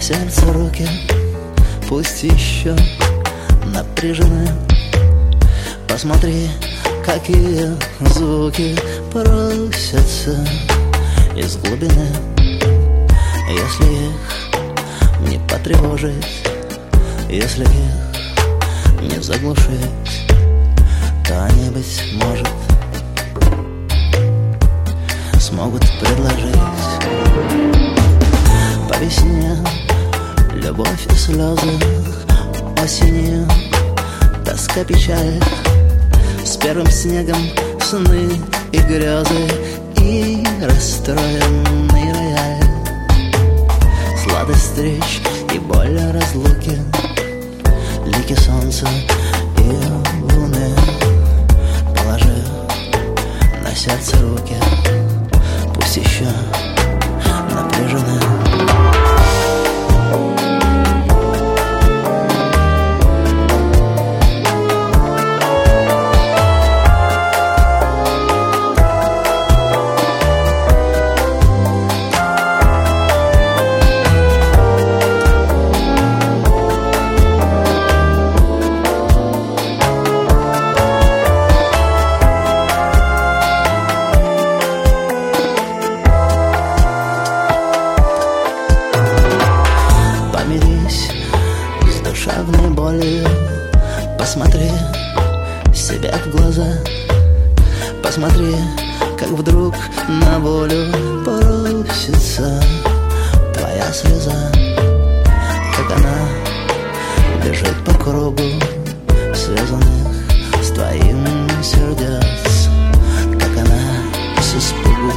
сердце руки, пусть еще напряжены. Посмотри, какие звуки просятся из глубины. Если их не потревожить, если их не заглушить, то они, быть может, смогут предложить по весне любовь и слезы, осенью тоска, печаль, с первым снегом сны и грезы, и расстроенный рояль, сладость встреч и боль разлуки, лики солнца и луны. Положи на сердце руки, пусть еще напряжены. Душевной болью посмотри себе в глаза, посмотри, как вдруг на волю просится твоя слеза, как она бежит по кругу связанных с твоим сердец, как она с испугу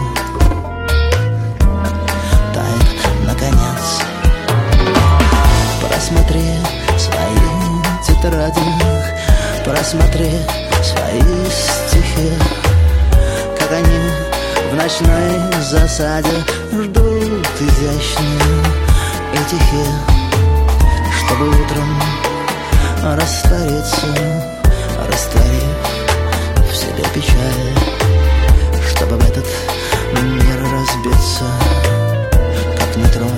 тает наконец. Просмотри свои тетради, просмотри свои стихи, как они в ночной засаде ждут изящные и тихие, чтобы утром раствориться, растворив в себе печаль, чтобы в этот мир разбиться, как метро